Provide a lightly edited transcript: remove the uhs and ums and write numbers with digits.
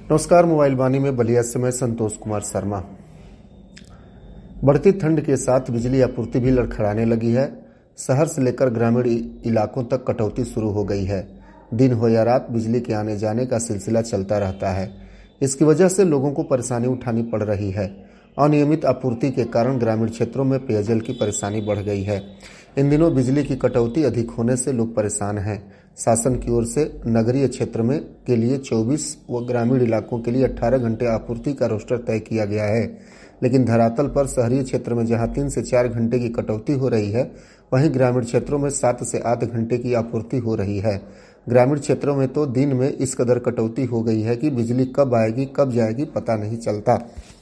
नमस्कार। मोबाइल वाणी में बलिया से मैं संतोष कुमार शर्मा। बढ़ती ठंड के साथ बिजली आपूर्ति भी लड़खड़ाने लगी है। शहर से लेकर ग्रामीण इलाकों तक कटौती शुरू हो गई है। दिन हो या रात बिजली के आने जाने का सिलसिला चलता रहता है। इसकी वजह से लोगों को परेशानी उठानी पड़ रही है। अनियमित आपूर्ति के कारण ग्रामीण क्षेत्रों में पेयजल की परेशानी बढ़ गई है। इन दिनों बिजली की कटौती अधिक होने से लोग परेशान हैं। शासन की ओर से नगरीय क्षेत्र में के लिए 24 व ग्रामीण इलाकों के लिए 18 घंटे आपूर्ति का रोस्टर तय किया गया है, लेकिन धरातल पर शहरी क्षेत्र में जहां 3 से 4 घंटे की कटौती हो रही है, वहीं ग्रामीण क्षेत्रों में 7 से 8 घंटे की आपूर्ति हो रही है। ग्रामीण क्षेत्रों में तो दिन में इस कदर कटौती हो गई है कि बिजली कब आएगी कब जाएगी पता नहीं चलता।